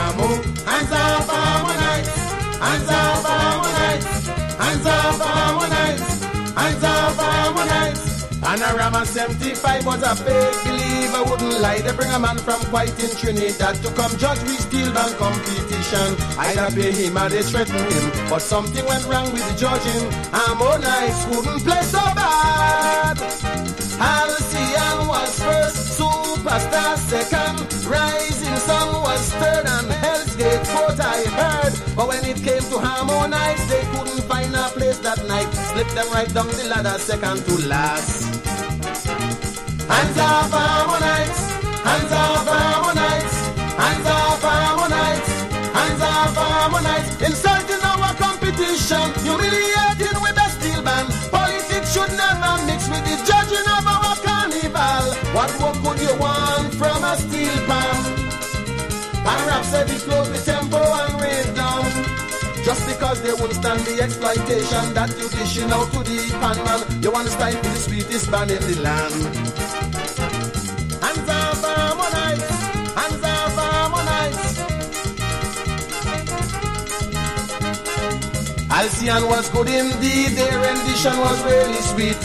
Hamu. Hands off Harmonites. Hands off Harmonites. Hands off Harmonites. Hands off Harmonites. Panorama 75 was a fake believer, wouldn't lie. They bring a man from quite in Trinidad to come judge we steel band competition. Either pay him or they threaten him, but something went wrong with the judging. Harmonites wouldn't play so bad. Halcyon was first, Superstar second, Rising Sun was third, and Hell's Gate fourth I heard. But when it came to Harmonites, they couldn't find a place that night. Slipped them right down the ladder, second to last. Hands off Harmonites. Hands off Harmonites. Hands off Harmonites. Hands off Harmonites. Insulting our competition, humiliating with the steel band. Politics should never mix with the judging of our carnival. What more could you want from a steel pan? Pan rap said he closed the tempo and raised down. Just because they won't stand the exploitation that you dishing out to the pan man. You want to stifle the sweetest band in the land. Hands off Harmonites. Hands off Harmonites. Halcyon was good indeed. Their rendition was really sweet.